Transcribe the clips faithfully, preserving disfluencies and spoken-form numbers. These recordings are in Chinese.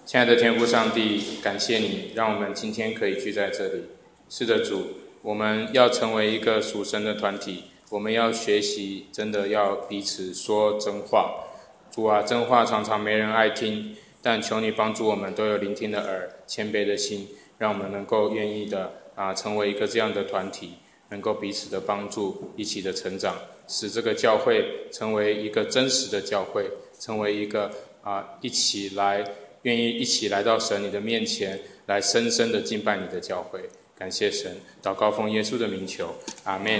亲爱的天父上帝，感谢你让我们今天可以聚在这里。是的，主，我们要成为一个属神的团体，我们要学习，真的要彼此说真话。主啊，真话常常没人爱听，但求你帮助我们都有聆听的耳，谦卑的心，让我们能够愿意的啊，成为一个这样的团体，能够彼此的帮助，一起的成长，使这个教会成为一个真实的教会，成为一个啊一起来愿意一起来到神你的面前，来深深的敬拜你的教会。感谢神，祷告奉耶稣的名求，阿们。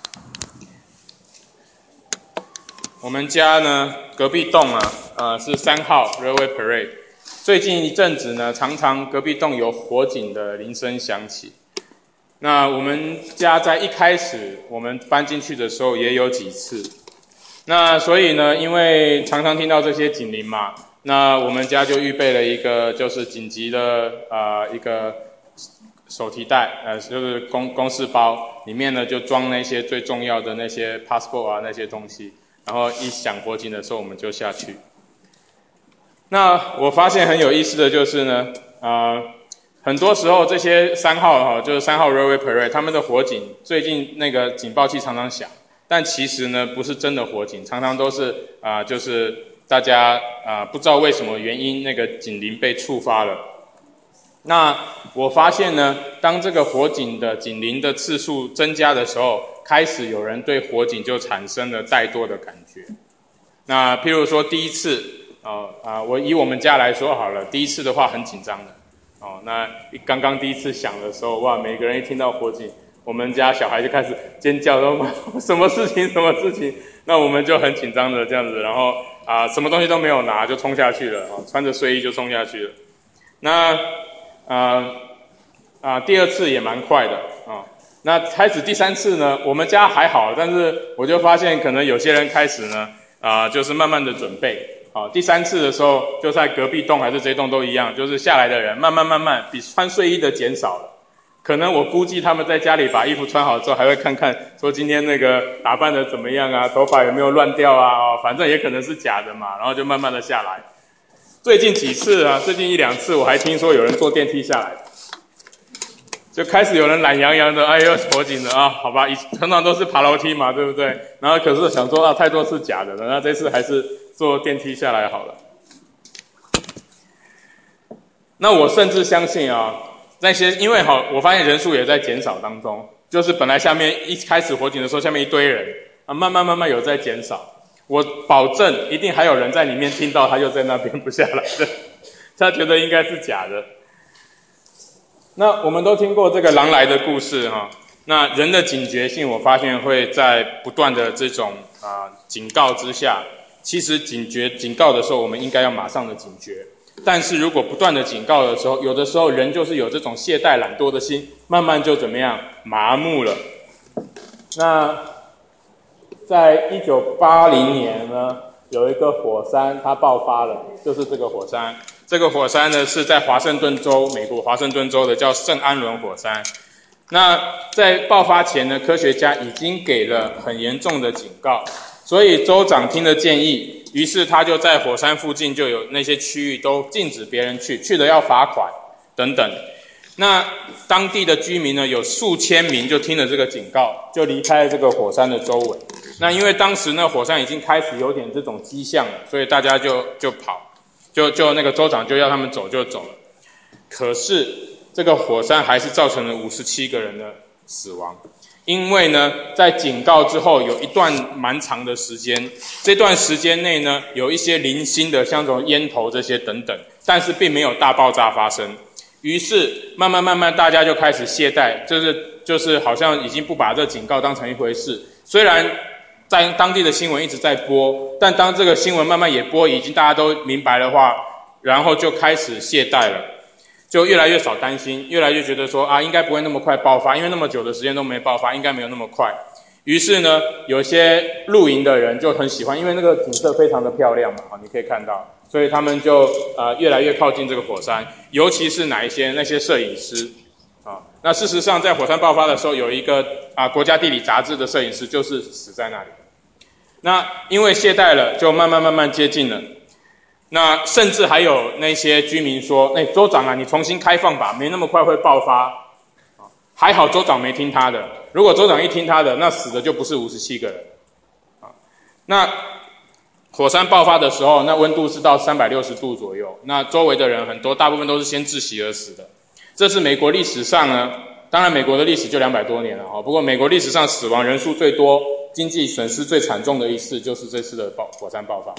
我们家呢，隔壁栋啊，呃是三号 Railway Parade。最近一阵子呢，常常隔壁栋有火警的铃声响起。那我们家在一开始我们搬进去的时候也有几次。那所以呢，因为常常听到这些警铃嘛，那我们家就预备了一个就是紧急的呃一个手提袋，呃就是公公事包，里面呢就装那些最重要的那些 passport 啊那些东西，然后一响火警的时候我们就下去。那我发现很有意思的就是呢，呃很多时候这些三号哈，就是三号 Railway Parade 他们的火警最近那个警报器常常响，但其实呢不是真的火警，常常都是啊、呃、就是大家啊、呃、不知道为什么原因那个警铃被触发了。那我发现呢，当这个火警的警铃的次数增加的时候，开始有人对火警就产生了怠惰的感觉。那譬如说第一次哦啊，我以我们家来说好了，第一次的话很紧张的哦。那刚刚第一次响的时候，哇，每个人一听到火警，我们家小孩就开始尖叫，说什么事情什么事情？那我们就很紧张的这样子，然后啊，什么东西都没有拿就冲下去了，哦，穿着睡衣就冲下去了。那啊啊，第二次也蛮快的啊。那开始第三次呢，我们家还好，但是我就发现可能有些人开始呢啊，就是慢慢的准备。好，第三次的时候，就在隔壁栋还是这栋都一样，就是下来的人慢慢慢慢比穿睡衣的减少了。可能我估计他们在家里把衣服穿好之后，还会看看说今天那个打扮的怎么样啊，头发有没有乱掉啊，哦，反正也可能是假的嘛，然后就慢慢的下来。最近几次啊，最近一两次我还听说有人坐电梯下来，就开始有人懒洋洋的，哎呦火警了啊，好吧，通常都是爬楼梯嘛，对不对？然后可是想说啊，太多是假的了，那这次还是坐电梯下来好了。那我甚至相信啊，那些因为好，我发现人数也在减少当中，就是本来下面一开始火警的时候，下面一堆人啊，慢慢慢慢有在减少。我保证一定还有人在里面听到，他又在那边不下来的，他觉得应该是假的。那我们都听过这个狼来的故事哈，那人的警觉性，我发现会在不断的这种啊、呃、警告之下，其实警觉警告的时候，我们应该要马上的警觉。但是如果不断的警告的时候，有的时候人就是有这种懈怠懒惰的心，慢慢就怎么样麻木了。那在一九八零年呢，有一个火山它爆发了，就是这个火山。这个火山呢是在华盛顿州，美国华盛顿州的叫圣安伦火山。那在爆发前呢，科学家已经给了很严重的警告，所以州长听了建议，于是他就在火山附近就有那些区域都禁止别人去，去了要罚款等等。那当地的居民呢，有数千名就听了这个警告，就离开了这个火山的周围。那因为当时呢，火山已经开始有点这种迹象了，所以大家就就跑，就就那个州长就要他们走就走了。可是这个火山还是造成了五十七个人的死亡，因为呢，在警告之后有一段蛮长的时间，这段时间内呢，有一些零星的像这种烟头这些等等，但是并没有大爆炸发生。于是慢慢慢慢大家就开始懈怠，就是就是好像已经不把这警告当成一回事。虽然在当地的新闻一直在播，但当这个新闻慢慢也播，已经大家都明白的话，然后就开始懈怠了，就越来越少担心，越来越觉得说啊，应该不会那么快爆发，因为那么久的时间都没爆发，应该没有那么快。于是呢，有些露营的人就很喜欢，因为那个景色非常的漂亮嘛，你可以看到，所以他们就呃越来越靠近这个火山，尤其是哪一些那些摄影师啊。那事实上，在火山爆发的时候，有一个啊国家地理杂志的摄影师就是死在那里。那因为懈怠了，就慢慢慢慢接近了。 那甚至还有那些居民说：“那、欸、州长啊，你重新开放吧，没那么快会爆发。”还好州长没听他的，如果州长一听他的，那死的就不是五十七个人。啊，那火山爆发的时候，那温度是到三百六十度左右，那周围的人很多，大部分都是先窒息而死的。这是美国历史上呢，当然美国的历史就两百多年了哈，不过美国历史上死亡人数最多、经济损失最惨重的一次，就是这次的爆火山爆发。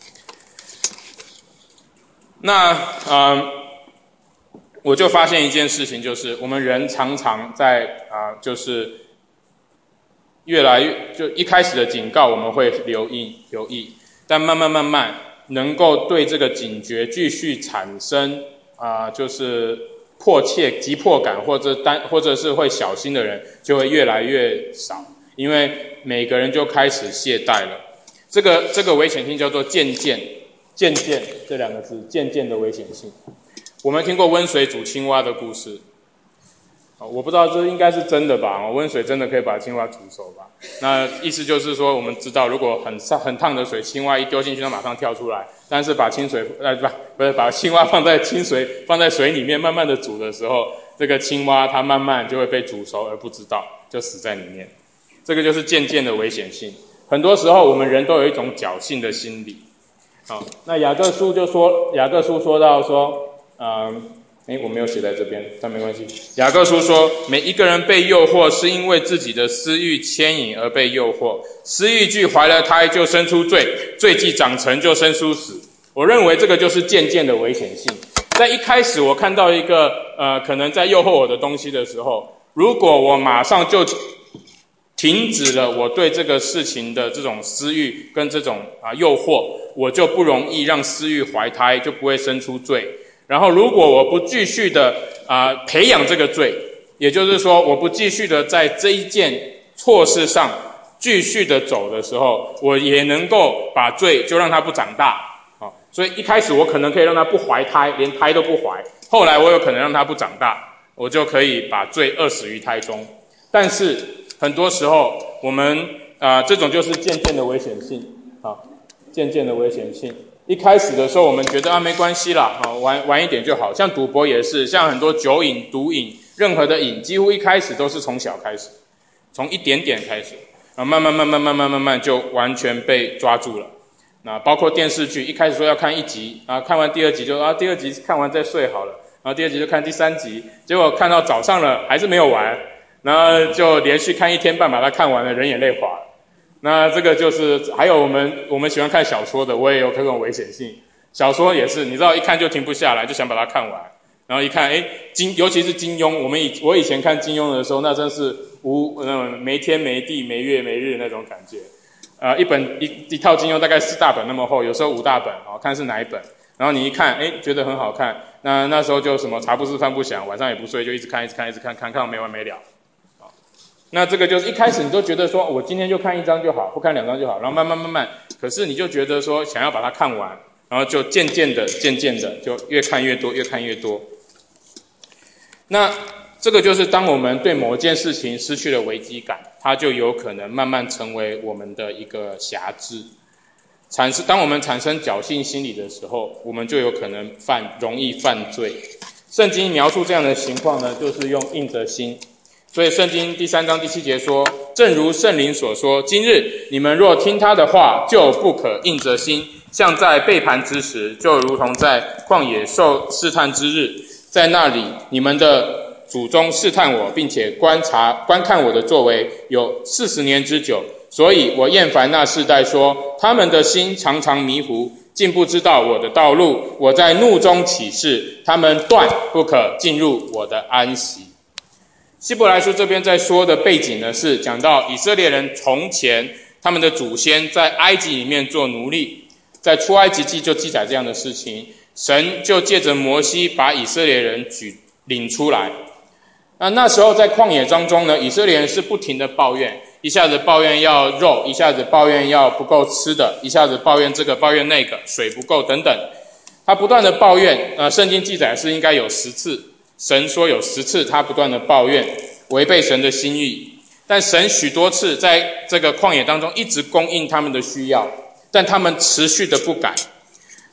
那呃。我就发现一件事情，就是我们人常常在啊、呃，就是越来越就一开始的警告我们会留意留意，但慢慢慢慢能够对这个警觉继续产生啊、呃，就是迫切急迫感或者担或者是会小心的人就会越来越少，因为每个人就开始懈怠了。这个这个危险性叫做渐渐渐渐这两个字，渐渐的危险性。我们听过温水煮青蛙的故事，我不知道这应该是真的吧？温水真的可以把青蛙煮熟吧？那意思就是说，我们知道如果很很烫的水，青蛙一丢进去，它马上跳出来。但是把清水呃不不是把青蛙放在清水放在水里面慢慢的煮的时候，这个青蛙它慢慢就会被煮熟而不知道，就死在里面。这个就是渐渐的危险性。很多时候我们人都有一种侥幸的心理。好，那雅各书就说，雅各书说到说。嗯，诶，我没有写在这边，但没关系。雅各书说，每一个人被诱惑，是因为自己的私欲牵引而被诱惑。私欲既怀了胎，就生出罪；罪既长成，就生出死。我认为这个就是渐渐的危险性。在一开始，我看到一个呃，可能在诱惑我的东西的时候，如果我马上就停止了我对这个事情的这种私欲跟这种啊、呃、诱惑，我就不容易让私欲怀胎，就不会生出罪。然后，如果我不继续的啊、呃、培养这个罪，也就是说，我不继续的在这一件错事上继续的走的时候，我也能够把罪就让它不长大。啊，所以一开始我可能可以让它不怀胎，连胎都不怀；后来我有可能让它不长大，我就可以把罪扼死于胎中。但是很多时候，我们啊、呃、这种就是渐渐的危险性啊，渐渐的危险性。一开始的时候，我们觉得啊没关系啦，啊玩玩一点就好。像赌博也是，像很多酒瘾、毒瘾，任何的瘾，几乎一开始都是从小开始，从一点点开始，啊慢慢慢慢慢慢慢慢就完全被抓住了。那包括电视剧，一开始说要看一集，啊看完第二集就啊第二集看完再睡好了，然后第二集就看第三集，结果看到早上了还是没有完，然后就连续看一天半把它看完了，人也累垮了。那这个就是还有我们我们喜欢看小说的，我也有这种危险性。小说也是，你知道一看就停不下来，就想把它看完。然后一看，哎，金尤其是金庸，我们以我以前看金庸的时候，那真是无嗯没天没地没月没日那种感觉。呃，一本一一套金庸大概四大本那么厚，有时候五大本，哦，看是哪一本。然后你一看，哎，觉得很好看，那那时候就什么茶不思饭不想，晚上也不睡，就一直看一直看一直看，看看到没完没了。那这个就是一开始你都觉得说，我今天就看一章就好，不看两章就好，然后慢慢慢慢，可是你就觉得说想要把它看完，然后就渐渐的、渐渐的就越看越多，越看越多。那这个就是当我们对某件事情失去了危机感，它就有可能慢慢成为我们的一个辖制。产生当我们产生侥幸心理的时候，我们就有可能犯容易犯罪。圣经描述这样的情况呢，就是用硬着心。所以圣经第三章第七节说，正如圣灵所说，今日你们若听他的话，就不可硬着心，像在背叛之时，就如同在旷野受试探之日，在那里你们的祖宗试探我，并且观察观看我的作为，有四十年之久。所以我厌烦那世代说，他们的心常常迷糊，竟不知道我的道路。我在怒中起誓，他们断不可进入我的安息。希伯来书这边在说的背景呢，是讲到以色列人从前他们的祖先在埃及里面做奴隶，在出埃及记就记载这样的事情，神就借着摩西把以色列人举领出来。那那时候在旷野当中呢，以色列人是不停的抱怨，一下子抱怨要肉，一下子抱怨要不够吃的，一下子抱怨这个抱怨那个，水不够等等，他不断的抱怨。呃，圣经记载是应该有十次。神说有十次他不断的抱怨，违背神的心意，但神许多次在这个旷野当中一直供应他们的需要，但他们持续的不改。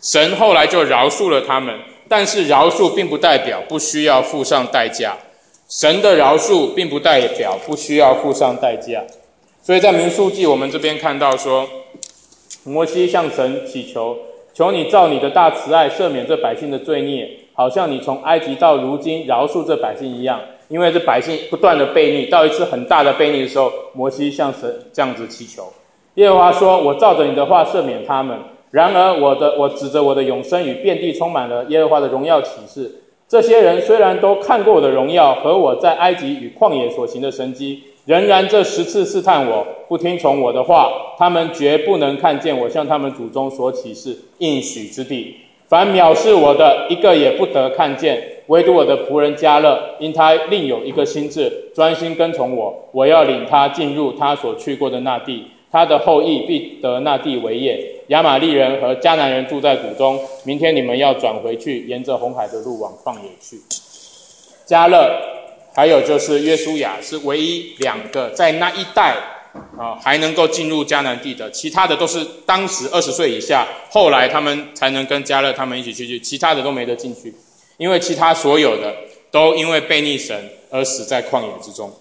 神后来就饶恕了他们，但是饶恕并不代表不需要付上代价。神的饶恕并不代表不需要付上代价。所以在民数记我们这边看到说，摩西向神祈求，求你照你的大慈爱赦免这百姓的罪孽，好像你从埃及到如今饶恕这百姓一样。因为这百姓不断的悖逆，到一次很大的悖逆的时候，摩西向神这样子祈求。耶和华说，我照着你的话赦免他们。然而我的我指着我的永生与遍地充满了耶和华的荣耀启示，这些人虽然都看过我的荣耀和我在埃及与旷野所行的神迹，仍然这十次试探我，不听从我的话，他们绝不能看见我向他们祖宗所启示应许之地。凡藐视我的，一个也不得看见，唯独我的仆人迦勒，因他另有一个心志，专心跟从我，我要领他进入他所去过的那地，他的后裔必得那地为业。亚玛利人和迦南人住在谷中，明天你们要转回去，沿着红海的路往旷野去。迦勒还有就是约书亚是唯一两个在那一代啊还能够进入迦南地的，其他的都是当时二十岁以下，后来他们才能跟迦勒他们一起去，其他的都没得进去，因为其他所有的都因为悖逆神而死在旷野之中。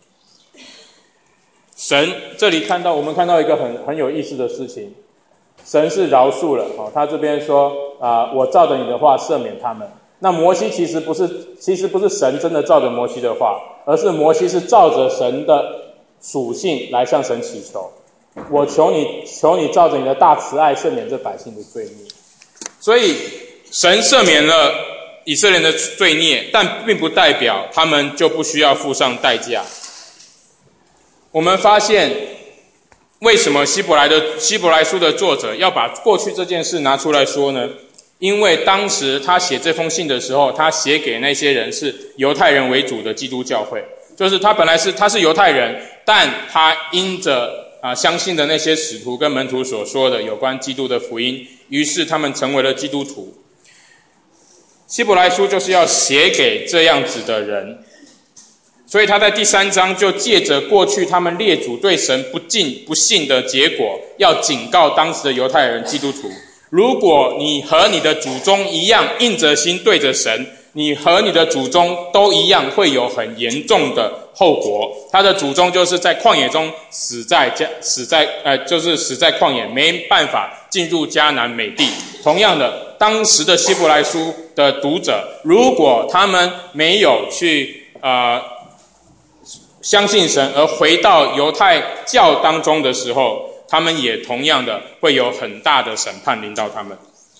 神这里看到我们看到一个很很有意思的事情，神是饶恕了，哦，他这边说啊、呃，我照着你的话赦免他们。那摩西其实不是，其实不是神真的照着摩西的话，而是摩西是照着神的属性来向神祈求。我求你，求你照着你的大慈爱赦免这百姓的罪孽。所以神赦免了以色列人的罪孽，但并不代表他们就不需要付上代价。我们发现为什么希伯来的希伯来书的作者要把过去这件事拿出来说呢？因为当时他写这封信的时候，他写给那些人是犹太人为主的基督教会，就是他本来是他是犹太人，但他因着啊相信的那些使徒跟门徒所说的有关基督的福音，于是他们成为了基督徒。希伯来书就是要写给这样子的人，所以他在第三章就借着过去他们列祖对神不敬不信的结果，要警告当时的犹太人基督徒，如果你和你的祖宗一样硬着心对着神，你和你的祖宗都一样会有很严重的后果。他的祖宗就是在旷野中死在死在呃，就是死在旷野，没办法进入迦南美地。同样的，当时的希伯来书的读者，如果他们没有去呃相信神而回到犹太教当中的时候，他们也同样的会有很大的审判临到他们。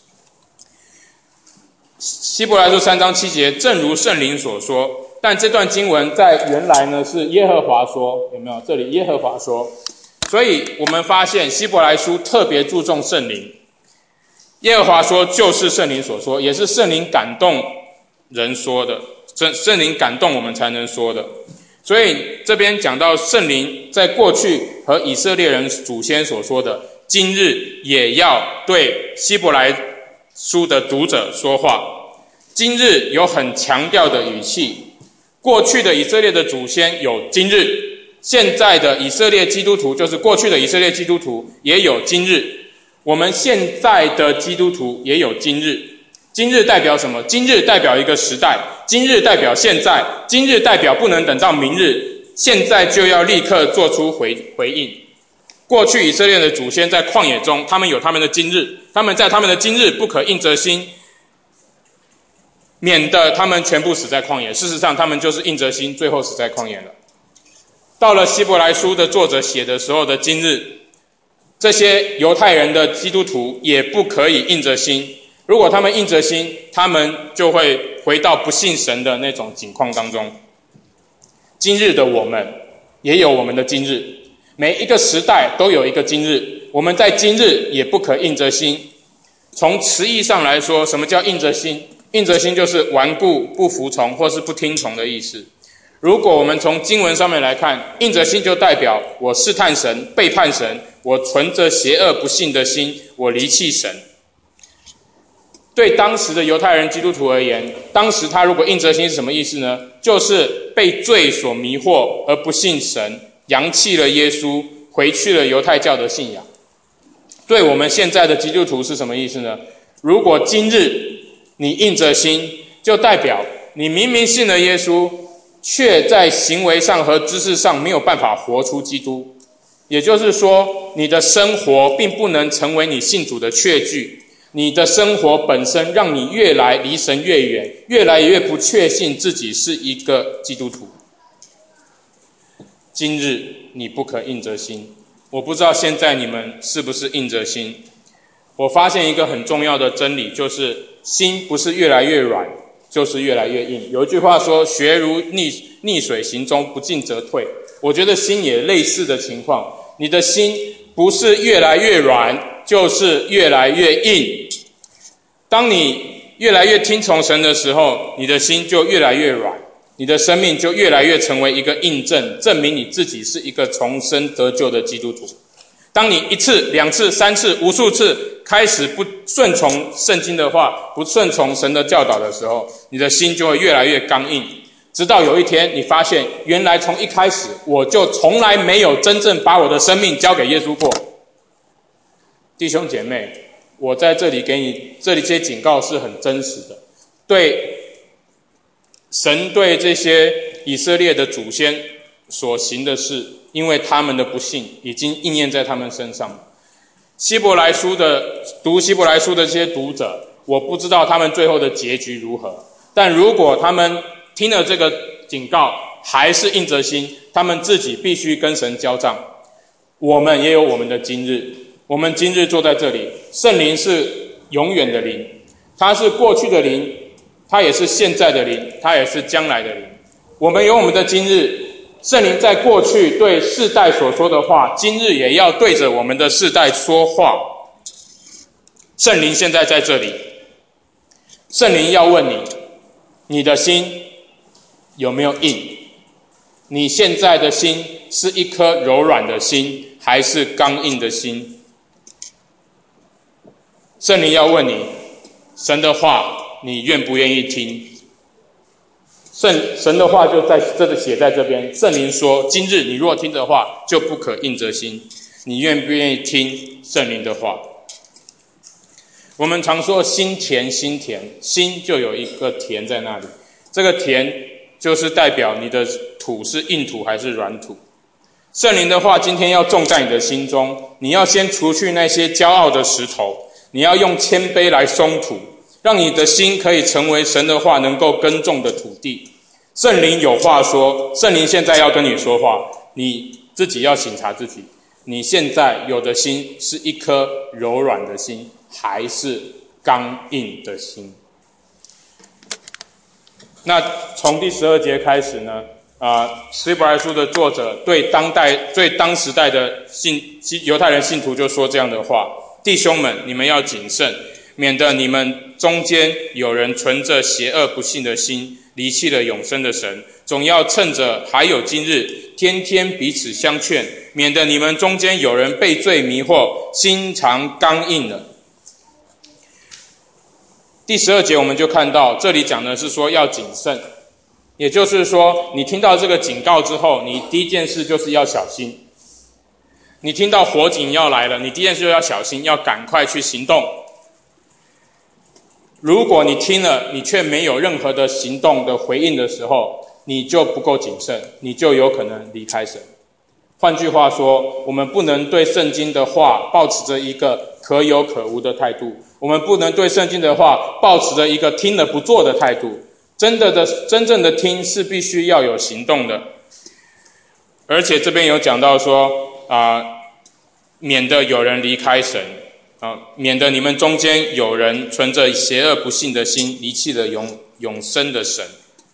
希伯来书三章七节，正如圣灵所说，但这段经文在原来呢是耶和华说，有没有？这里耶和华说，所以我们发现希伯来书特别注重圣灵。耶和华说就是圣灵所说，也是圣灵感动人说的，圣灵感动我们才能说的。所以这边讲到圣灵在过去和以色列人祖先所说的，今日也要对希伯来书的读者说话。今日有很强调的语气，过去的以色列的祖先有今日，现在的以色列基督徒就是过去的以色列基督徒也有今日，我们现在的基督徒也有今日。今日代表什么？今日代表一个时代，今日代表现在，今日代表不能等到明日，现在就要立刻做出回回应。过去以色列的祖先在旷野中，他们有他们的今日，他们在他们的今日不可硬着心，免得他们全部死在旷野。事实上他们就是硬着心，最后死在旷野了。到了希伯来书的作者写的时候的今日，这些犹太人的基督徒也不可以硬着心，如果他们硬着心，他们就会回到不信神的那种境况当中。今日的我们也有我们的今日，每一个时代都有一个今日，我们在今日也不可硬着心。从词义上来说，什么叫硬着心？硬着心就是顽固、不服从或是不听从的意思。如果我们从经文上面来看，硬着心就代表我试探神、背叛神，我存着邪恶不信的心，我离弃神。对当时的犹太人基督徒而言，当时他如果硬着心是什么意思呢？就是被罪所迷惑而不信神，扬弃了耶稣，回去了犹太教的信仰。对我们现在的基督徒是什么意思呢？ 如果今日你硬着心，就代表你明明信了耶稣，却在行为上和知识上没有办法活出基督。也就是说，你的生活并不能成为你信主的确据，你的生活本身让你越来离神越远，越来越不确信自己是一个基督徒。今日你不可硬着心。我不知道现在你们是不是硬着心。我发现一个很重要的真理，就是心不是越来越软，就是越来越硬。有一句话说，学如逆逆水行舟，不进则退。我觉得心也类似的情况，你的心不是越来越软，就是越来越硬。当你越来越听从神的时候，你的心就越来越软，你的生命就越来越成为一个印证，证明你自己是一个重生得救的基督徒。当你一次、两次、三次、无数次开始不顺从圣经的话，不顺从神的教导的时候，你的心就会越来越刚硬，直到有一天你发现，原来从一开始我就从来没有真正把我的生命交给耶稣过。弟兄姐妹，我在这里给你这里这些警告是很真实的。对神对这些以色列的祖先所行的事，因为他们的不信已经应验在他们身上。希伯来书的读希伯来书的这些读者，我不知道他们最后的结局如何，但如果他们听了这个警告还是硬着心，他们自己必须跟神交账。我们也有我们的今日，我们今日坐在这里，圣灵是永远的灵，它是过去的灵，它也是现在的灵，它也是将来的灵。我们有我们的今日，圣灵在过去对世代所说的话，今日也要对着我们的世代说话。圣灵现在在这里，圣灵要问你，你的心有没有硬？你现在的心是一颗柔软的心，还是刚硬的心？圣灵要问你，神的话你愿不愿意听？圣神的话就在这里写在这边，圣灵说，今日你若听的话，就不可硬着心。你愿不愿意听圣灵的话？我们常说心甜心甜，心就有一个甜在那里，这个甜就是代表你的土是硬土还是软土。圣灵的话今天要种在你的心中，你要先除去那些骄傲的石头，你要用谦卑来松土，让你的心可以成为神的话能够耕种的土地。圣灵有话说，圣灵现在要跟你说话，你自己要省察自己，你现在有的心是一颗柔软的心，还是刚硬的心？那从第十二节开始呢，啊、呃，希伯来书的作者对当代、对当时代的信犹太人信徒就说这样的话：弟兄们，你们要谨慎，免得你们中间有人存着邪恶不信的心，离弃了永生的神。总要趁着还有今日，天天彼此相劝，免得你们中间有人被罪迷惑，心肠刚硬了。第十二节我们就看到，这里讲的是说要谨慎，也就是说，你听到这个警告之后，你第一件事就是要小心。你听到火警要来了，你第一件事就要小心，要赶快去行动。如果你听了，你却没有任何的行动的回应的时候，你就不够谨慎，你就有可能离开神。换句话说，我们不能对圣经的话抱持着一个可有可无的态度，我们不能对圣经的话抱持着一个听了不做的态度。真的的，真正的听是必须要有行动的。而且这边有讲到说，啊、呃，免得有人离开神。啊，免得你们中间有人存着邪恶不信的心，离弃了永永生的神。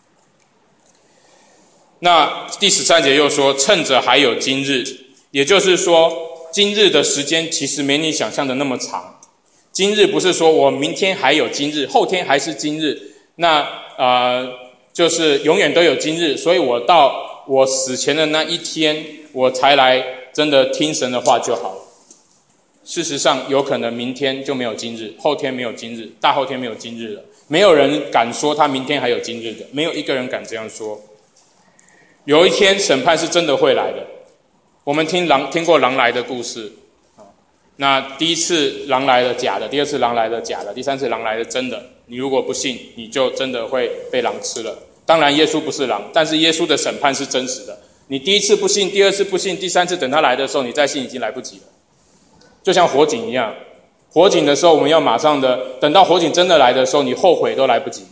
那第十三节又说，趁着还有今日，也就是说，今日的时间其实没你想象的那么长。今日不是说我明天还有今日，后天还是今日，那呃，就是永远都有今日，所以我到我死前的那一天，我才来真的听神的话就好了。事实上，有可能明天就没有今日，后天没有今日，大后天没有今日了。没有人敢说他明天还有今日的，没有一个人敢这样说。有一天审判是真的会来的。我们听狼听过狼来的故事， 那第一次狼来了假的，第二次狼来了假的，第三次狼来了真的。你如果不信，你就真的会被狼吃了。当然耶稣不是狼，但是耶稣的审判是真实的。你第一次不信，第二次不信，第三次等他来的时候，你再信已经来不及了。就像火警一样，火警的时候我们要马上的，等到火警真的来的时候，你后悔都来不及。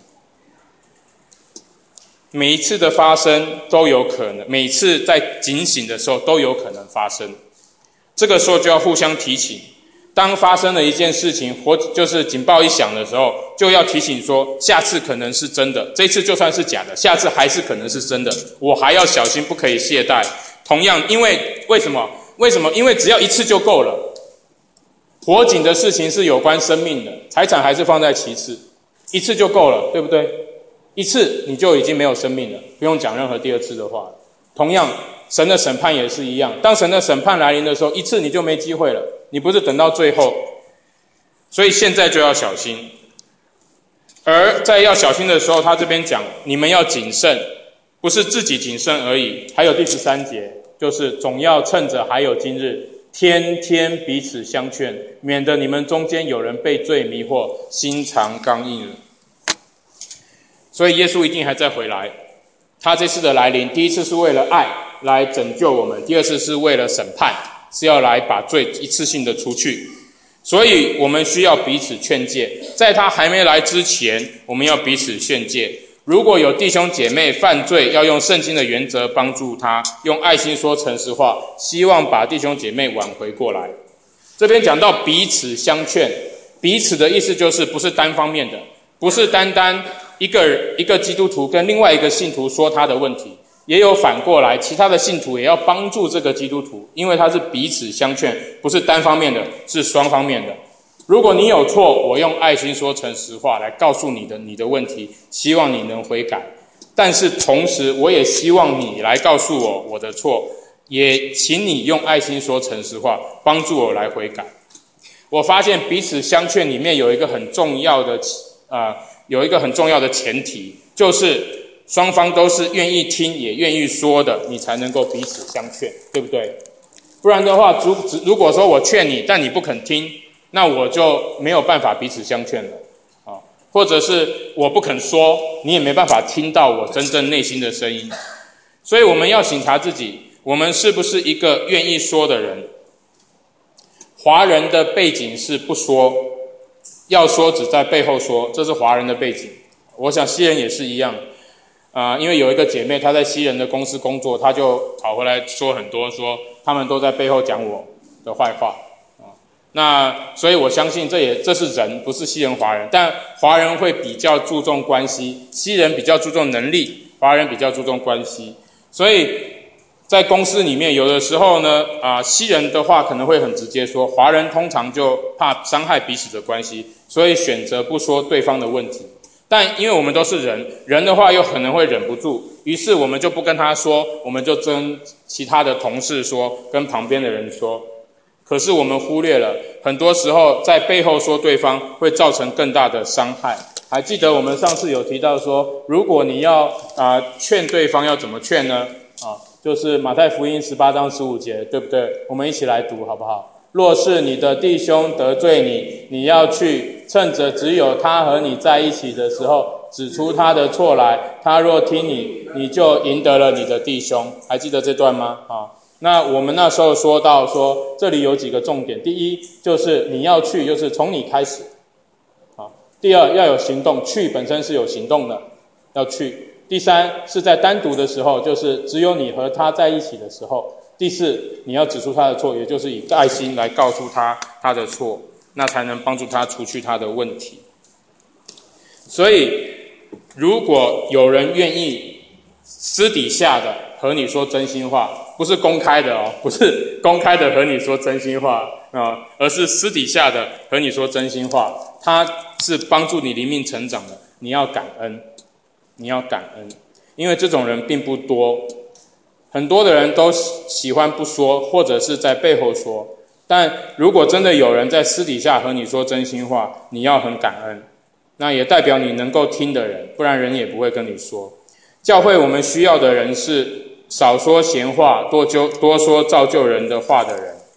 每一次的发生都有可能，每次在警醒的时候都有可能发生。这个时候就要互相提醒，当发生了一件事情，火就是警报一响的时候，就要提醒说，下次可能是真的，这次就算是假的，下次还是可能是真的，我还要小心，不可以懈怠。同样，因为为什么？为什么？因为只要一次就够了。火警的事情是有关生命的，财产还是放在其次，一次就够了，对不对？一次你就已经没有生命了，不用讲任何第二次的话了。同样，神的审判也是一样，当神的审判来临的时候，一次你就没机会了，你不是等到最后。所以现在就要小心。而在要小心的时候，他这边讲你们要谨慎，不是自己谨慎而已。还有第十三节，就是总要趁着还有今日，天天彼此相劝，免得你们中间有人被罪迷惑，心肠刚硬了。所以耶稣一定还在回来，他这次的来临，第一次是为了爱来拯救我们，第二次是为了审判，是要来把罪一次性的除去。所以我们需要彼此劝诫，在他还没来之前，我们要彼此劝诫。如果有弟兄姐妹犯罪，要用圣经的原则帮助他，用爱心说诚实话，希望把弟兄姐妹挽回过来。这边讲到彼此相劝，彼此的意思就是不是单方面的，不是单单一个一个基督徒跟另外一个信徒说他的问题，也有反过来，其他的信徒也要帮助这个基督徒，因为他是彼此相劝，不是单方面的，是双方面的。如果你有错，我用爱心说诚实话来告诉你的你的问题，希望你能悔改。但是同时，我也希望你来告诉我我的错，也请你用爱心说诚实话，帮助我来悔改。我发现彼此相劝里面有一个很重要的呃有一个很重要的前提，就是双方都是愿意听也愿意说的，你才能够彼此相劝，对不对？不然的话，如如果说我劝你，但你不肯听，那我就没有办法彼此相劝了啊。或者是我不肯说，你也没办法听到我真正内心的声音。所以我们要省察自己，我们是不是一个愿意说的人？华人的背景是不说，要说只在背后说，这是华人的背景。我想西人也是一样啊、呃，因为有一个姐妹她在西人的公司工作，她就跑回来说很多，说他们都在背后讲我的坏话啊。那所以我相信这也这是人，不是西人华人，但华人会比较注重关系，西人比较注重能力，华人比较注重关系。所以在公司里面，有的时候呢，啊、呃，西人的话可能会很直接说，华人通常就怕伤害彼此的关系，所以选择不说对方的问题。但因为我们都是人，人的话又可能会忍不住，于是我们就不跟他说，我们就跟其他的同事说，跟旁边的人说。可是我们忽略了，很多时候在背后说对方会造成更大的伤害。还记得我们上次有提到说，如果你要啊、呃、劝对方要怎么劝呢？啊，就是马太福音十八章十五节，对不对？我们一起来读好不好？若是你的弟兄得罪你，你要去，趁着只有他和你在一起的时候，指出他的错来。他若听你，你就赢得了你的弟兄。还记得这段吗？啊，那我们那时候说到说，这里有几个重点。第一，就是你要去，就是从你开始。好，第二，要有行动，去本身是有行动的，要去。第三，是在单独的时候，就是只有你和他在一起的时候。第四，你要指出他的错，也就是以爱心来告诉他他的错，那才能帮助他除去他的问题。所以，如果有人愿意私底下的和你说真心话，不是公开的哦，不是公开的和你说真心话啊，而是私底下的和你说真心话，他是帮助你灵命成长的，你要感恩，你要感恩，因为这种人并不多。很多的人都喜欢不说，或者是在背后说，但如果真的有人在私底下和你说真心话，你要很感恩，那也代表你能够听的人，不然人也不会跟你说。教会我们需要的人是少说闲话，多就多说造就人的话的人。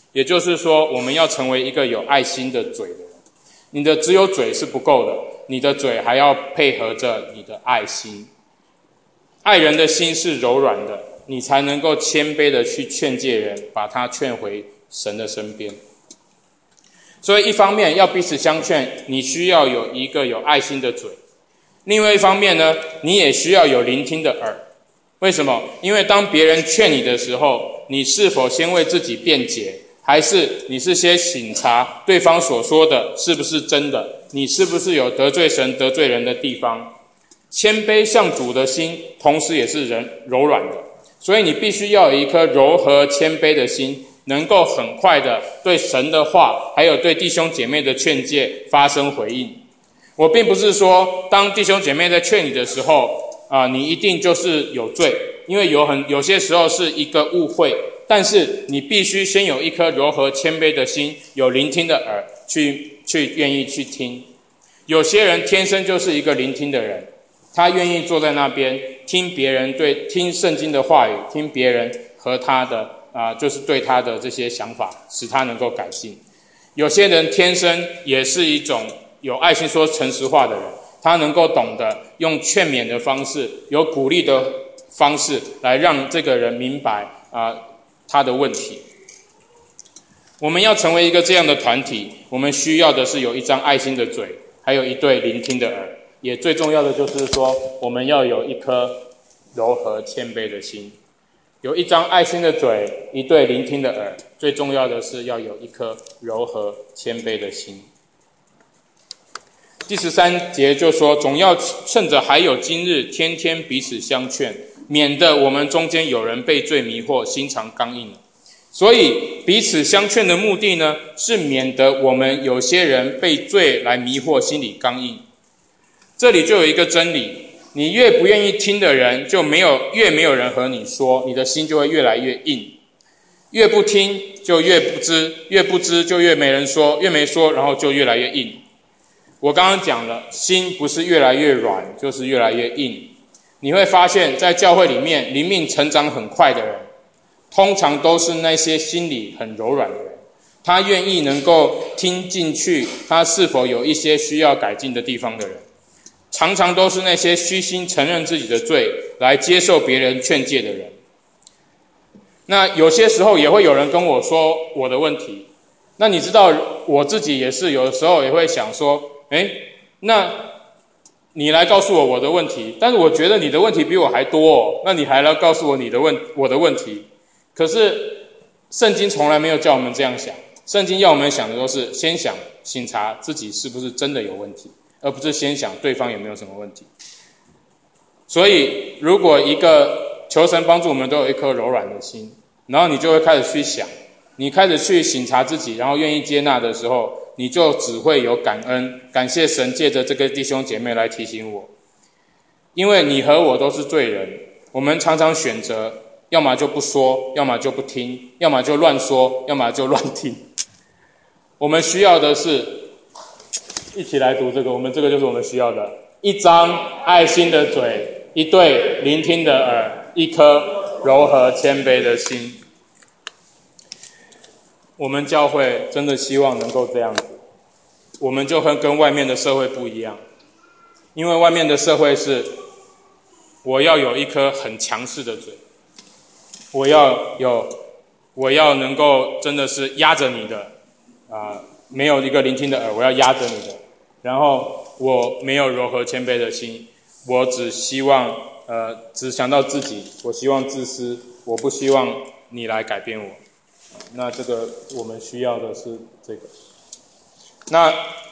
也就是说，我们要成为一个有爱心的嘴的人。你的只有嘴是不够的，你的嘴还要配合着你的爱心。爱人的心是柔软的，你才能够谦卑的去劝诫人，把他劝回神的身边。所以一方面要彼此相劝，你需要有一个有爱心的嘴；另外一方面呢，你也需要有聆听的耳。为什么？因为当别人劝你的时候，你是否先为自己辩解，还是你是先省察对方所说的是不是真的，你是不是有得罪神得罪人的地方？谦卑向主的心，同时也是人柔软的，所以你必须要有一颗柔和谦卑的心，能够很快的对神的话还有对弟兄姐妹的劝诫发生回应。我并不是说当弟兄姐妹在劝你的时候啊、呃，你一定就是有罪，因为有很有些时候是一个误会，但是你必须先有一颗柔和谦卑的心，有聆听的耳，去去愿意去听。有些人天生就是一个聆听的人，他愿意坐在那边听别人对听圣经的话语，听别人和他的啊、呃，就是对他的这些想法，使他能够改进。有些人天生也是一种有爱心说诚实话的人，他能够懂得用劝勉的方式，有鼓励的方式来让这个人明白啊、呃、他的问题。我们要成为一个这样的团体，我们需要的是有一张爱心的嘴，还有一对聆听的耳，也最重要的就是说，我们要有一颗柔和谦卑的心。有一张爱心的嘴，一对聆听的耳，最重要的是要有一颗柔和谦卑的心。第十三节就说，总要趁着还有今日，天天彼此相劝，免得我们中间有人被罪迷惑，心肠刚硬。所以彼此相劝的目的呢，是免得我们有些人被罪来迷惑，心里刚硬。这里就有一个真理，你越不愿意听的人，就没有越没有人和你说，你的心就会越来越硬。越不听就越不知，越不知就越没人说，越没说然后就越来越硬。我刚刚讲了，心不是越来越软，就是越来越硬。你会发现在教会里面灵命成长很快的人，通常都是那些心里很柔软的人，他愿意能够听进去他是否有一些需要改进的地方的人，常常都是那些虚心承认自己的罪来接受别人劝诫的人。那有些时候也会有人跟我说我的问题，那你知道我自己也是有的时候也会想说，诶，那你来告诉我我的问题，但是我觉得你的问题比我还多哦，那你还来告诉我你的问我的问题。可是圣经从来没有叫我们这样想，圣经要我们想的都是先想省察自己是不是真的有问题，而不是先想对方有没有什么问题。所以如果一个求神帮助我们都有一颗柔软的心，然后你就会开始去想，你开始去省察自己，然后愿意接纳的时候，你就只会有感恩，感谢神借着这个弟兄姐妹来提醒我。因为你和我都是罪人，我们常常选择要么就不说，要么就不听，要么就乱说，要么就乱听。我们需要的是一起来读这个，我们这个就是我们需要的，一张爱心的嘴，一对聆听的耳，一颗柔和谦卑的心。我们教会真的希望能够这样子，我们就会跟外面的社会不一样。因为外面的社会是我要有一颗很强势的嘴，我要有我要能够真的是压着你的啊、呃，没有一个聆听的耳，我要压着你的。然后我没有柔和谦卑的心，我只希望呃只想到自己，我希望自私，我不希望你来改变我。那这个我们需要的是这个。那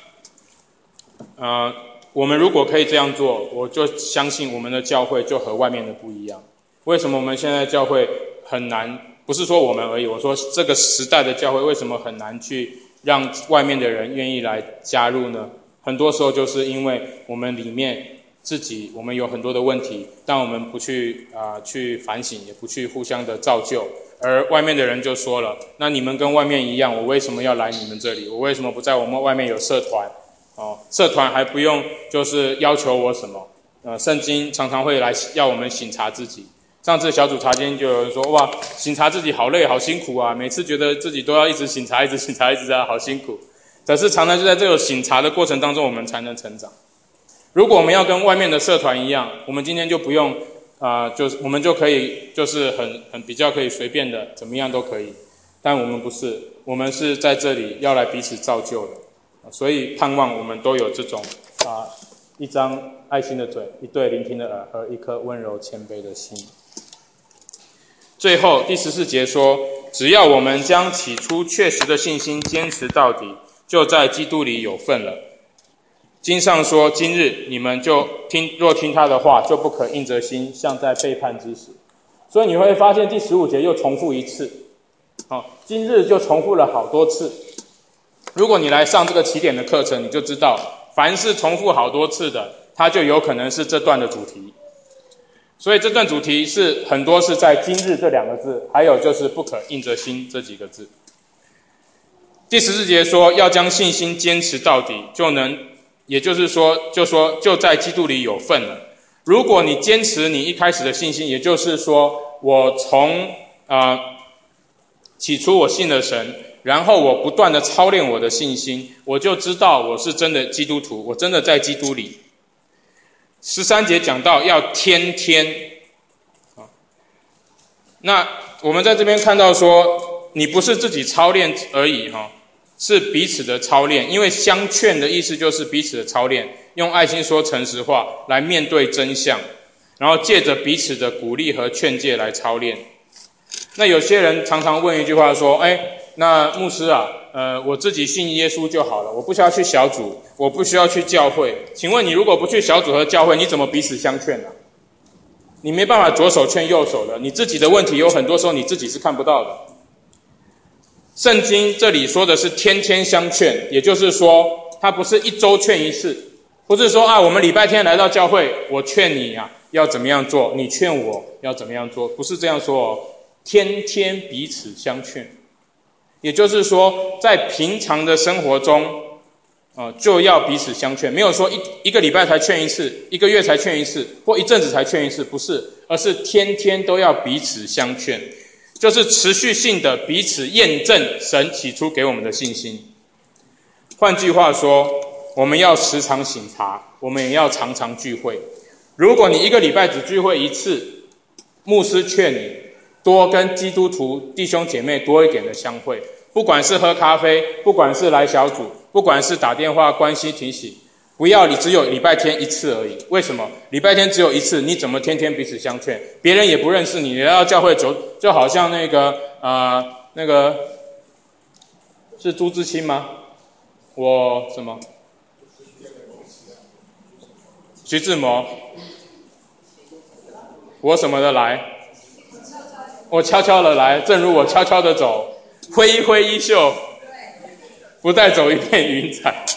呃我们如果可以这样做，我就相信我们的教会就和外面的不一样。为什么我们现在教会很难，不是说我们而已，我说这个时代的教会为什么很难去让外面的人愿意来加入呢？很多时候就是因为我们里面自己我们有很多的问题，但我们不去啊、呃、去反省，也不去互相的造就。而外面的人就说了，那你们跟外面一样，我为什么要来你们这里？我为什么不在我们外面有社团？哦，社团还不用就是要求我什么？呃，圣经常常会来要我们省察自己。 上次小组查经就有人说，哇，省察自己好累好辛苦啊，每次觉得自己都要一直省察一直省察一直啊，好辛苦。可是常常就在这个省察的过程当中，我们才能成长。如果我们要跟外面的社团一样，我们今天就不用啊、呃，就是我们就可以就是很很比较可以随便的怎么样都可以，但我们不是，我们是在这里要来彼此造就的，所以盼望我们都有这种啊、呃、一张爱心的嘴，一对聆听的耳和一颗温柔谦卑的心。最后第十四节说，只要我们将起初确实的信心坚持到底，就在基督里有份了。经上说，今日你们就听，若听他的话，就不可硬着心，像在背叛之时。所以你会发现第十五节又重复一次，哦，今日就重复了好多次。如果你来上这个起点的课程，你就知道，凡是重复好多次的，它就有可能是这段的主题。所以这段主题是很多是在今日这两个字，还有就是不可硬着心这几个字。第十四节说要将信心坚持到底，就能，也就是说，就说就在基督里有份了。如果你坚持你一开始的信心，也就是说，我从啊、呃、起初我信了神，然后我不断的操练我的信心，我就知道我是真的基督徒，我真的在基督里。十三节讲到要天天，那我们在这边看到说，你不是自己操练而已哈，是彼此的操练，因为相劝的意思就是彼此的操练，用爱心说诚实话来面对真相，然后借着彼此的鼓励和劝诫来操练。那有些人常常问一句话说，哎，那牧师啊，呃，我自己信耶稣就好了，我不需要去小组，我不需要去教会。请问你如果不去小组和教会，你怎么彼此相劝呢、啊？你没办法左手劝右手的，你自己的问题有很多时候你自己是看不到的。圣经这里说的是天天相劝，也就是说，它不是一周劝一次，不是说啊，我们礼拜天来到教会，我劝你啊要怎么样做，你劝我要怎么样做，不是这样说哦，天天彼此相劝。也就是说，在平常的生活中，呃，就要彼此相劝，没有说一一个礼拜才劝一次，一个月才劝一次，或一阵子才劝一次，不是，而是天天都要彼此相劝，就是持续性的彼此验证神起初给我们的信心。换句话说，我们要时常省察，我们也要常常聚会。如果你一个礼拜只聚会一次，牧师劝你多跟基督徒弟兄姐妹多一点的相会，不管是喝咖啡，不管是来小组，不管是打电话关心提醒，不要你只有礼拜天一次而已。为什么？礼拜天只有一次，你怎么天天彼此相劝？别人也不认识你，你来到教会走，就好像那个啊、呃，那个是朱自清吗？我什么？徐志摩，我什么的来？我悄悄的来，正如我悄悄的走，挥一挥衣袖，不带走一片云彩。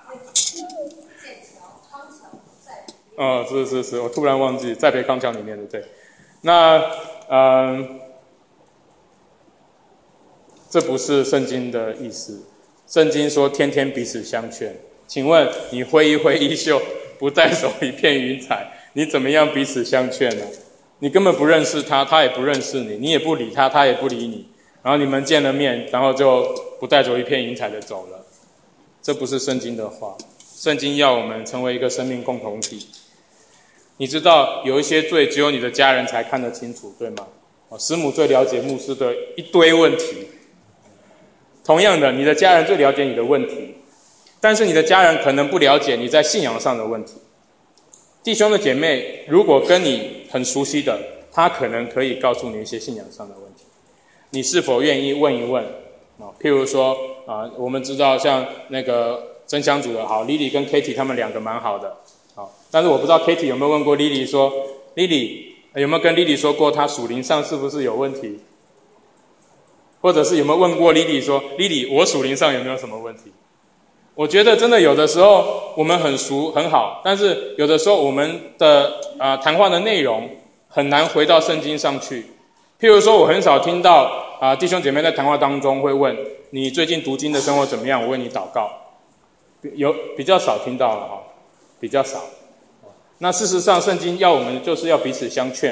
哦，是是是，我突然忘记在培康桥里面的，对。那嗯、呃，这不是圣经的意思。圣经说天天彼此相劝，请问你挥一挥衣袖，不带走一片云彩，你怎么样彼此相劝呢？你根本不认识他，他也不认识你，你也不理他，他也不理你，然后你们见了面，然后就不带走一片云彩的走了。这不是圣经的话。圣经要我们成为一个生命共同体。你知道有一些罪只有你的家人才看得清楚，对吗？师母最了解牧师的一堆问题，同样的，你的家人最了解你的问题，但是你的家人可能不了解你在信仰上的问题。弟兄的姐妹如果跟你很熟悉的，他可能可以告诉你一些信仰上的问题，你是否愿意问一问？譬如说啊，我们知道像那个真香组的好 Lily 跟 Katie 他们两个蛮好的，好，但是我不知道 Katie 有没有问过 Lily 说 Lily 有没有跟 Lily 说过她属灵上是不是有问题，或者是有没有问过 Lily 说 Lily 我属灵上有没有什么问题？我觉得真的有的时候我们很熟很好，但是有的时候我们的呃谈话的内容很难回到圣经上去。譬如说我很少听到啊、呃、弟兄姐妹在谈话当中会问你最近读经的生活怎么样，我为你祷告，有比较少听到了哈，比较少。那事实上圣经要我们就是要彼此相劝，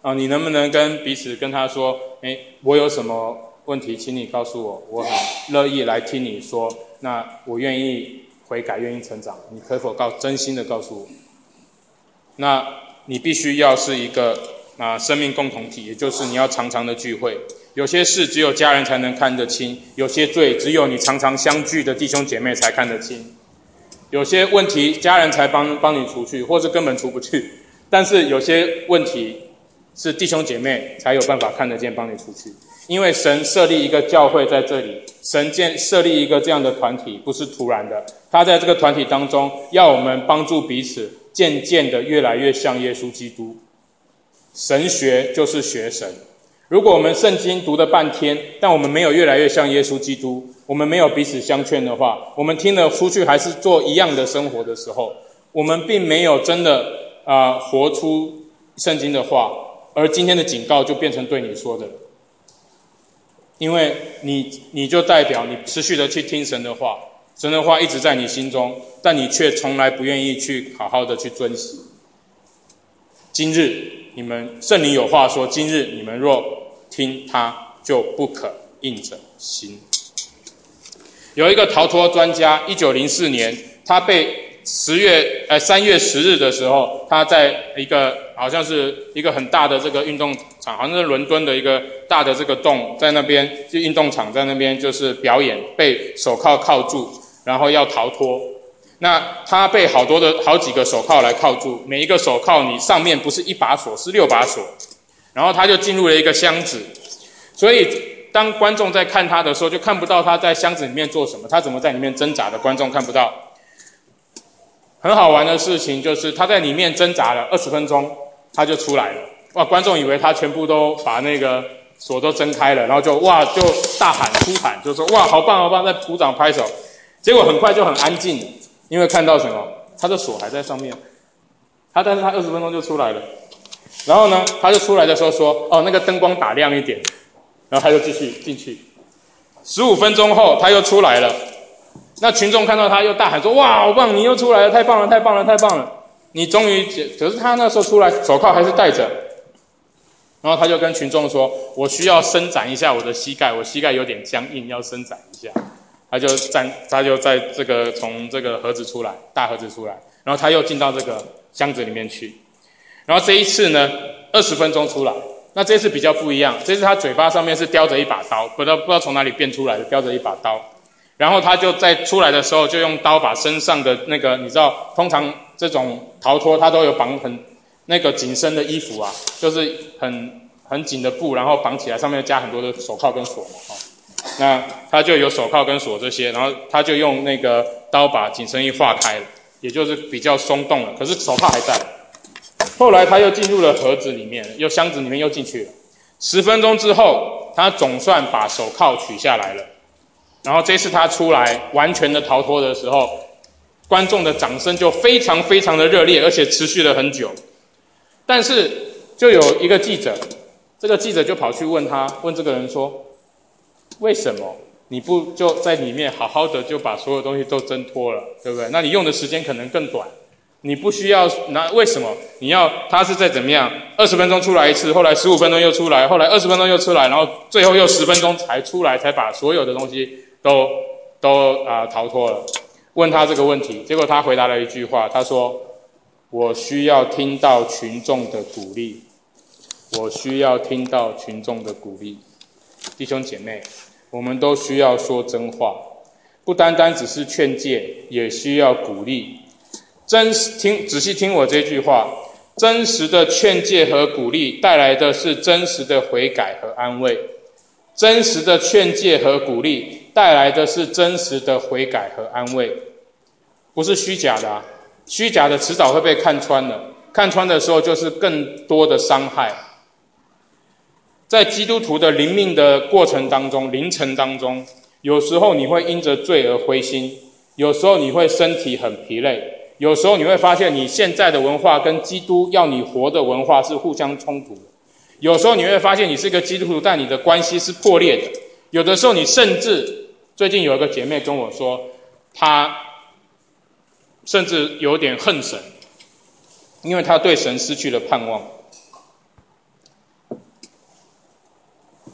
啊，你能不能跟彼此跟他说，哎，我有什么问题，请你告诉我，我很乐意来听你说，那我愿意悔改，愿意成长，你可否告真心的告诉我？那你必须要是一个啊生命共同体，也就是你要常常的聚会。有些事只有家人才能看得清，有些罪只有你常常相聚的弟兄姐妹才看得清。有些问题家人才帮帮你除去，或是根本除不去。但是有些问题是弟兄姐妹才有办法看得见，帮你除去。因为神设立一个教会在这里，神建设立一个这样的团体不是突然的，他在这个团体当中要我们帮助彼此，渐渐的越来越像耶稣基督。神学就是学神。如果我们圣经读了半天，但我们没有越来越像耶稣基督，我们没有彼此相劝的话，我们听了出去还是做一样的生活的时候，我们并没有真的啊、呃、活出圣经的话，而今天的警告就变成对你说的了。因为你你就代表你持续的去听神的话，神的话一直在你心中，但你却从来不愿意去好好的去遵行。今日你们圣灵有话说，今日你们若听他，就不可硬着心。有一个逃脱专家，一九零四年，他被十月呃三月十日的时候，他在一个好像是一个很大的这个运动场，好像是伦敦的一个大的这个洞，在那边就运动场在那边就是表演，被手铐铐住，然后要逃脱。那他被好多的好几个手铐来铐住，每一个手铐你上面不是一把锁，是六把锁。然后他就进入了一个箱子，所以当观众在看他的时候，就看不到他在箱子里面做什么，他怎么在里面挣扎的，观众看不到。很好玩的事情就是他在里面挣扎了二十分钟，他就出来了。哇，观众以为他全部都把那个锁都挣开了，然后就哇就大喊呼喊，就说哇好棒好棒，在鼓掌拍手。结果很快就很安静，因为看到什么，他的锁还在上面，他但是他二十分钟就出来了。然后呢，他就出来的时候说：“哦，那个灯光打亮一点。”然后他就继续进去。十五分钟后，他又出来了。那群众看到他又大喊说：“哇，好棒！你又出来了，太棒了，太棒了，太棒了！你终于……”可是他那时候出来，手铐还是戴着。然后他就跟群众说：“我需要伸展一下我的膝盖，我膝盖有点僵硬，要伸展一下。”他就站，他就在这个从这个盒子出来，大盒子出来，然后他又进到这个箱子里面去。然后这一次呢，二十分钟出来。那这次比较不一样，这次他嘴巴上面是叼着一把刀，不知道不知道从哪里变出来的，叼着一把刀。然后他就在出来的时候，就用刀把身上的那个，你知道，通常这种逃脱他都有绑很那个紧身的衣服啊，就是很很紧的布，然后绑起来，上面加很多的手铐跟锁嘛，哦。那他就有手铐跟锁这些，然后他就用那个刀把紧身衣划开了，也就是比较松动了，可是手铐还在。后来他又进入了盒子里面，又箱子里面又进去了。十分钟之后，他总算把手铐取下来了。然后这次他出来完全的逃脱的时候，观众的掌声就非常非常的热烈，而且持续了很久。但是就有一个记者，这个记者就跑去问他，问这个人说：“为什么你不就在里面好好的就把所有东西都挣脱了，对不对？那你用的时间可能更短。你不需要，那为什么你要他是在怎么样？二十分钟出来一次，后来十五分钟又出来，后来二十分钟又出来，然后最后又十分钟才出来，才把所有的东西都都啊、呃、逃脱了。”问他这个问题，结果他回答了一句话，他说：“我需要听到群众的鼓励，我需要听到群众的鼓励。”弟兄姐妹，我们都需要说真话，不单单只是劝诫，也需要鼓励。真实听，仔细听我这句话，真实的劝诫和鼓励带来的是真实的悔改和安慰。真实的劝诫和鼓励带来的是真实的悔改和安慰，不是虚假的啊！虚假的迟早会被看穿的，看穿的时候就是更多的伤害。在基督徒的灵命的过程当中，灵程当中，有时候你会因着罪而灰心，有时候你会身体很疲累，有时候你会发现你现在的文化跟基督要你活的文化是互相冲突的，有时候你会发现你是个基督徒，但你的关系是破裂的，有的时候你甚至，最近有一个姐妹跟我说，她甚至有点恨神，因为她对神失去了盼望。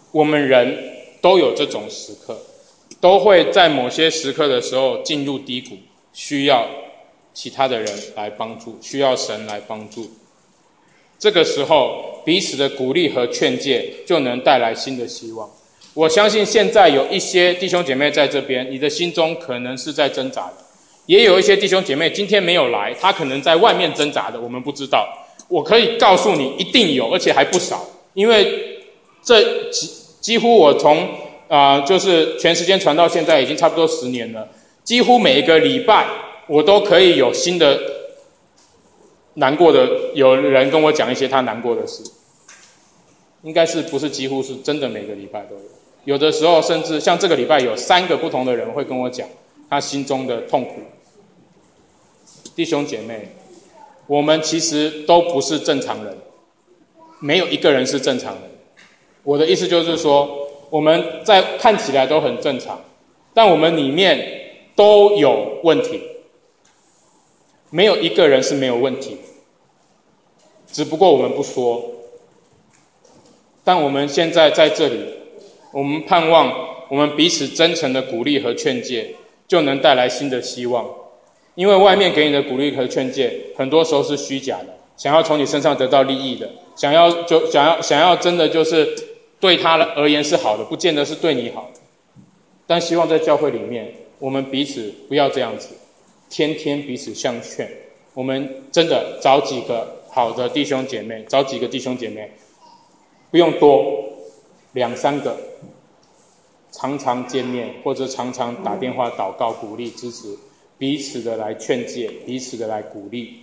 我们人都有这种时刻，都会在某些时刻的时候进入低谷，需要其他的人来帮助，需要神来帮助。这个时候彼此的鼓励和劝诫就能带来新的希望。我相信现在有一些弟兄姐妹在这边，你的心中可能是在挣扎的，也有一些弟兄姐妹今天没有来，他可能在外面挣扎的，我们不知道。我可以告诉你一定有，而且还不少，因为这几几乎我从啊、呃、就是全时间传到现在已经差不多十年了，几乎每一个礼拜我都可以有新的难过的，有人跟我讲一些他难过的事，应该是不是几乎是真的每个礼拜都有，有的时候甚至像这个礼拜有三个不同的人会跟我讲他心中的痛苦。弟兄姐妹，我们其实都不是正常人，没有一个人是正常人。我的意思就是说，我们在看起来都很正常，但我们里面都有问题，没有一个人是没有问题，只不过我们不说。但我们现在在这里，我们盼望我们彼此真诚的鼓励和劝诫，就能带来新的希望。因为外面给你的鼓励和劝诫，很多时候是虚假的，想要从你身上得到利益的，想要就想要想要真的就是对他而言是好的，不见得是对你好的。但希望在教会里面，我们彼此不要这样子，天天彼此相劝。我们真的找几个好的弟兄姐妹，找几个弟兄姐妹，不用多，两三个，常常见面或者常常打电话祷告鼓励支持，彼此的来劝诫，彼此的来鼓励。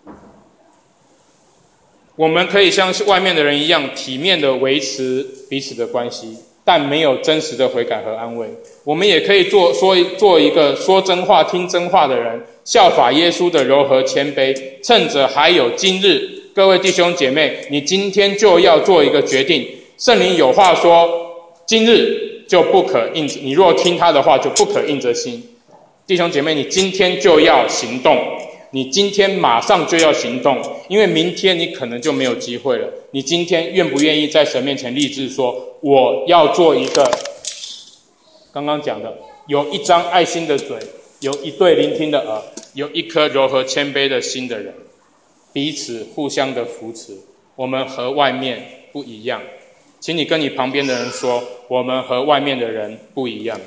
我们可以像外面的人一样体面的维持彼此的关系，但没有真实的悔改和安慰。我们也可以做说做一个说真话听真话的人，效法耶稣的柔和谦卑，趁着还有今日。各位弟兄姐妹，你今天就要做一个决定。圣灵有话说，今日就不可硬着，你若听他的话就不可硬着心。弟兄姐妹，你今天就要行动，你今天马上就要行动，因为明天你可能就没有机会了。你今天愿不愿意在神面前立志说，我要做一个刚刚讲的有一张爱心的嘴，有一对聆听的耳，有一颗柔和谦卑的心的人，彼此互相的扶持。我们和外面不一样，请你跟你旁边的人说，我们和外面的人不一样。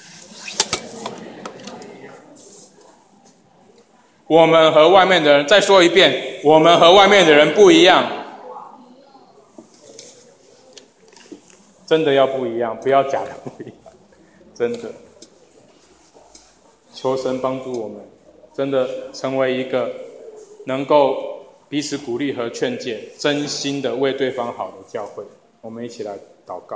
我们和外面的人，再说一遍，我们和外面的人不一样。真的要不一样，不要假的不一样，真的。求神帮助我们，真的成为一个能够彼此鼓励和劝诫，真心的为对方好的教会。我们一起来祷告。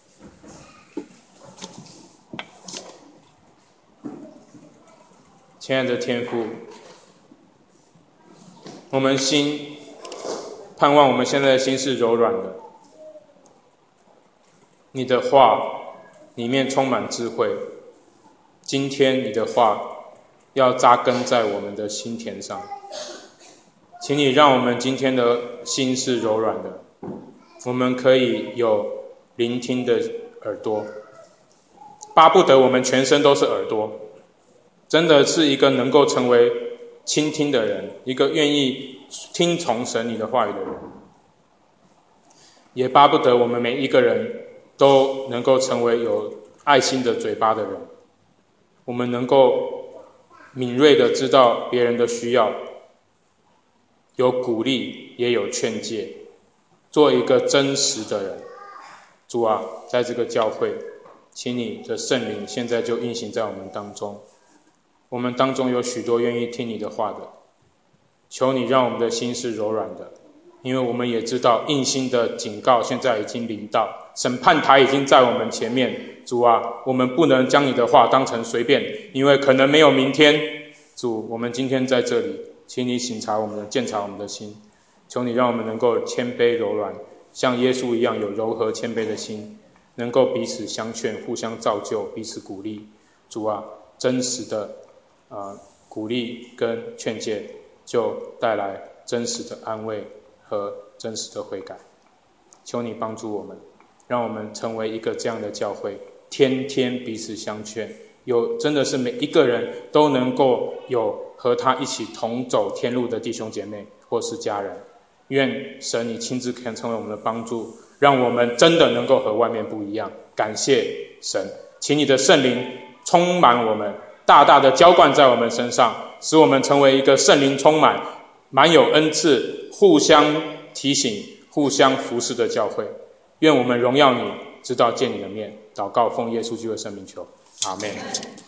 亲爱的天父，我们心盼望我们现在的心是柔软的，你的话里面充满智慧，今天你的话要扎根在我们的心田上，请你让我们今天的心是柔软的，我们可以有聆听的耳朵，巴不得我们全身都是耳朵，真的是一个能够成为倾听的人，一个愿意听从神你的话语的人，也巴不得我们每一个人都能够成为有爱心的嘴巴的人，我们能够敏锐的知道别人的需要，有鼓励也有劝诫，做一个真实的人。主啊，在这个教会，请你的圣灵现在就运行在我们当中，我们当中有许多愿意听你的话的，求你让我们的心是柔软的，因为我们也知道硬心的警告现在已经临到，审判台已经在我们前面。主啊，我们不能将你的话当成随便，因为可能没有明天。主，我们今天在这里，请你省察我们的鉴察我们的心，求你让我们能够谦卑柔软，像耶稣一样有柔和谦卑的心，能够彼此相劝，互相造就，彼此鼓励。主啊，真实的、呃、鼓励跟劝诫就带来真实的安慰和真实的悔改，求你帮助我们， 让我们成为一个这样的教会，天天彼此相劝，有真的是每一个人都能够有和他一起同走天路的弟兄姐妹或是家人。愿神你亲自可以成为我们的帮助，让我们真的能够和外面不一样。感谢神，请你的圣灵充满我们，大大的浇灌在我们身上，使我们成为一个圣灵充满、满有恩赐、互相提醒、互相服侍的教会。愿我们荣耀你，直到见你的面。祷告奉耶稣基督的圣名求，阿们。